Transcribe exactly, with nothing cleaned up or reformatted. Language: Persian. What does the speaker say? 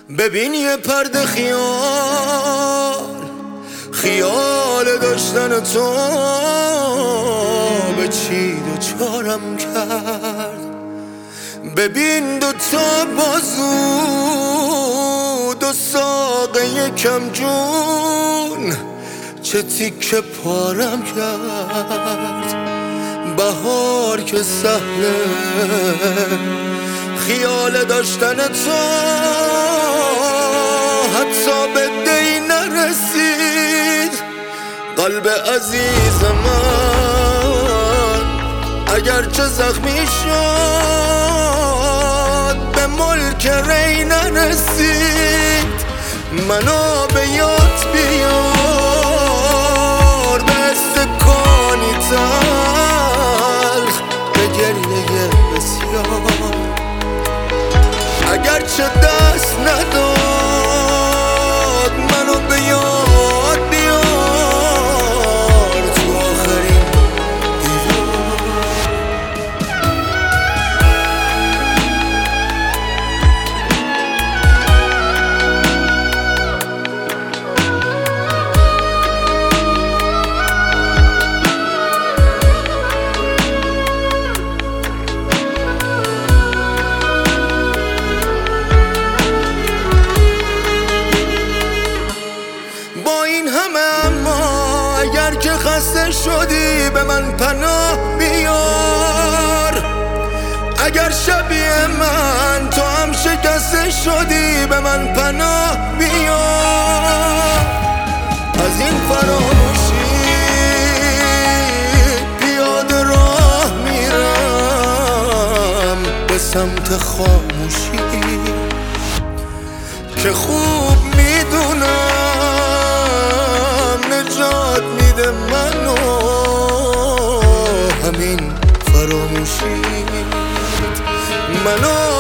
ببین یه پرده خیال خیال داشتن تو به چی دوچارم کرد. ببین دو تا بازو دو ساقه یکم جون چه تیکه پارم کرد. بهار که سهله خیال داشتن تو حتی به دی نرسید. قلب عزیز من اگرچه زخمی شد به ملک ری نرسید. منو به یاد بیار به استکانی تلخ به گریه بسیار. اگرچه دست نداد منو به یاد بیار تو آخرین اگر که خسته شدی به من پناه بیار. اگر شبیه من تو هم شکسته شدی به من پناه بیار. از این فراموشی پیاده راه میرم به سمت خاموشی که خوب میدونم نجات میده منو همین فراموشی. منو